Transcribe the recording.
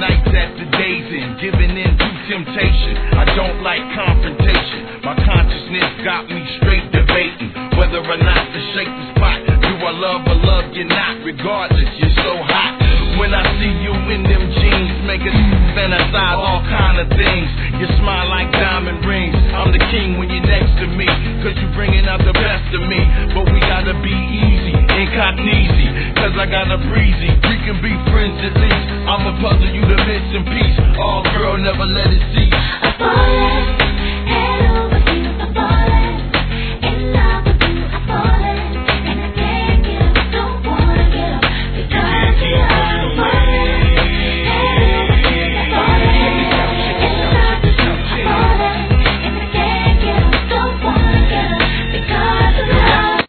nights at the days in, giving in to temptation. I don't like confrontation. My consciousness got me straight debating whether or not to shake the spot. Do I love or love you not? Regardless, you're so hot. When I see you in them jeans, make us fantasize all kind of things. You smile like diamond rings. I'm the king when you're next to me, cause you bringing out the best of me. But we gotta be easy, incognito, cause I got a breezy. We can be friends at least. I'ma puzzle you to missing piece. Oh girl, never let it see